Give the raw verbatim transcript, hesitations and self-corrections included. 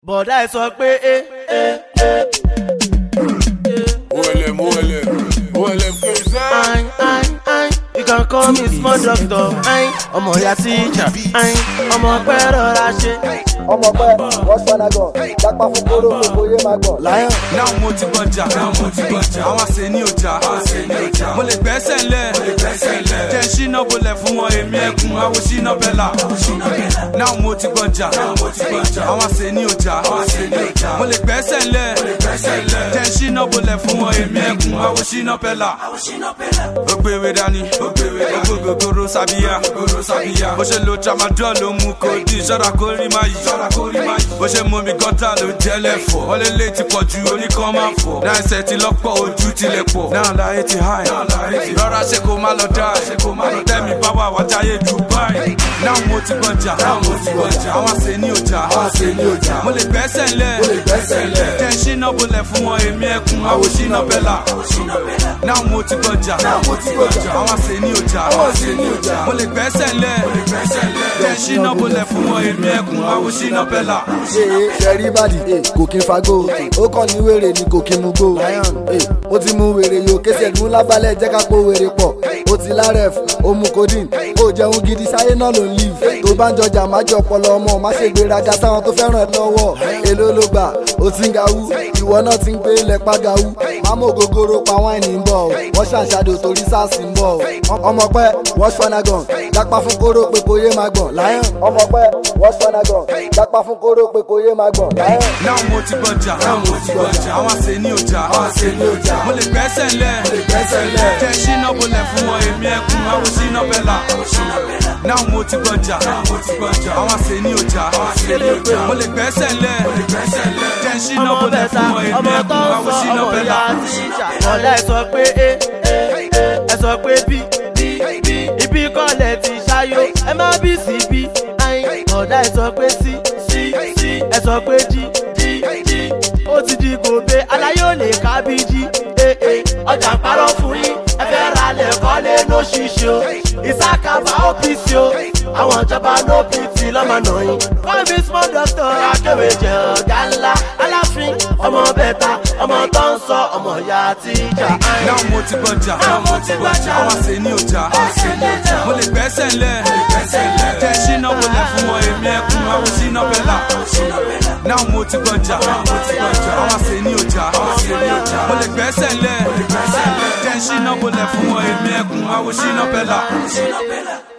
bọ̀dá ẹ sọ pé ẹ ẹ ẹ. Muele, muele, muele pèsè. Ayin ayin ayin, you can call me small doctor. Ayin, ọmọ ìyá tíjà. Ayin, ọmọ pẹ́ rọra ṣe. ọmọ pẹ́ wọ́n sọ́nà gan dápá fún kóró gbogbo yé máa gbọ̀n. Lion. Náà mo ti gbọ́jà, náà mo ti gbọ́jà. Àwọn àṣẹ ní ọjà, àṣẹ ní ọjà. Mo lè gbẹ́sẹ̀ lẹ̀, mo lè gbẹ́sẹ̀ lẹ̀. Jẹ́ ṣínà bolẹ̀ fún wọn èmi ẹkùn, àwọ̀ ṣínà bẹ́là. Náà mo ti gbọ́jà, náà mo ti gbọ́jà. Àwọn àṣẹ ní ọjà, àṣẹ ní ọjà. Mo lè gbẹ́sẹ̀ lẹ̀, mo lè gbẹ́sẹ̀ lẹ̀. Jẹ́ ṣínà bolẹ̀ fún wọn èmi ẹkùn, àwọ̀ ṣínà bẹ́là. Ó gbéwé dání, ó gbéwé dání. Ó gbogbo sábíyá, gbogbo sábíyá. Bó ṣe lo tramadol ló mú kòdì, ṣọ́ra kórìí máa yí, ṣọ́ra kórìí máa yí. Bó ṣe mú mi gọ́tà ló jẹ́lẹ̀ fọ̀. Wọ́n lé lé ti pọ̀ ju oníkan máa fọ̀. Náà ẹsẹ̀ ti lọ́pọ̀ ojú tilẹ̀ pọ̀. Náà láyé ti háì. Rọ́ra ṣe kó má lọ dá. Tẹ́mi bá wà wá jáyé Dubai. Náà mo ti gbọ́jà. Àwọn àṣẹ ní ọjà. Mo lè gbẹ́sẹ̀ lẹ̀. Jẹ́ ṣínà bolẹ̀ fún wọn èmi ẹkùn. Àwọ̀ ṣínà bẹ́là. Náà mo ti gbọ́jà. Àwọn àṣẹ ní ọjà. Mo lè gbẹ́sẹ̀ lẹ̀. Jẹ́ ṣínà bolẹ̀ fún wọn èmi ẹkùn. Àwọ̀ ṣínà bẹ́là. ṣe ṣẹ̀rí bàdì kò kí n fagbó ó kàn ní wèrè ni kò kí n mú gbó. ó ti mú wèrè yóò kéṣẹ̀ mú lábálẹ̀ jẹ́ ká pò wèrè pọ̀ ó ti lárẹ̀f ó mú codeine ó jẹun gidi sáyé náà ló ń live. tó bá ń jọjà má jọ ọpọlọ ọmọ má ṣe gbéraga sáwọn tó fẹ́ràn ẹ lọ́wọ́ èló ló gbà ó ti ń gawú ìwọ náà ti ń gbé lẹ́pà gawú mámò gogoro pa wáìnì ń bọ̀ wọ́n ṣàṣàdò torí sars ń bọ̀ ọmọ pẹ́ wọ́n ṣfanagan dápá fún kóró pé kò yé máa gbọ̀n Lion. ọmọ pẹ́ wọ́n ṣfanagan dápá fún kóró pé kò yé máa gbọ̀n Lion. Náà mo ti gbọ́jà, náà mo ti gbọ́jà. Àwọn àṣẹ ní ọjà, àṣẹ ní ọjà. Mo lè gbẹ́sẹ̀ lẹ̀, mo lè gbẹ́sẹ̀ lẹ̀. Jẹ́ ṣínà bolẹ̀ fún wọn èmi ẹkùn, àwọ̀ ṣínà bẹ́là. Náà mo ti gbọ́jà, náà mo ti gbọ́jà. Àwọn àṣẹ ní ọjà, àṣẹ ní ọjà. Mo lè gbẹ́sẹ̀ lẹ̀, mo lè gbẹ́sẹ̀ lẹ̀. Jẹ́ ṣínà bolẹ̀ fún wọn èmi ẹkùn, àwọ̀ ṣínà bẹ́là. bọ̀dá ẹ sọ pé ẹ ẹ ẹ sọ pé bí bí bí ibi kọ́lẹ̀ ti ṣáyó ẹ má bí sí bí. Ayin, bọ̀dá ẹ sọ pé sí sí sí ẹ sọ pé jí jí jí ó ti di gòbè aláyé ò lè ká bí jí. ee ọjà ń parọ́ fún yín ẹ fẹ́ ra lẹ̀ kọ́lé ló ṣíṣe o ìsákàbà ó pì sí o àwọn ìjọba ló pì tí lọ́mọ náà yín. call me small doctor akéwì jẹ ọ̀gá ńlá aláfin ọmọ bẹ́ta ọmọ tó ń sọ ọmọ ìyá tíjà. Náà mo ti gbọ́jà, náà mo ti gbọ́jà. Àwọn àṣẹ ní ọjà, àṣẹ ní ọjà. Mo lè gbẹ́sẹ̀ lẹ̀, mo lè gbẹ́sẹ̀ lẹ̀. Jẹ́ ṣínà bolẹ̀ fún wọn èmi ẹkùn, àwọ̀ ṣínà bẹ́là. Náà mo ti gbọ́jà, náà mo ti gbọ́jà. Àwọn àṣẹ ní ọjà, àṣẹ ní ọjà. Mo lè gbẹ́sẹ̀ lẹ̀, mo lè gbẹ́sẹ̀ lẹ̀. Jẹ́ ṣínà bolẹ̀ fún wọn èmi ẹkùn, àwọ̀ ṣínà bẹ́là.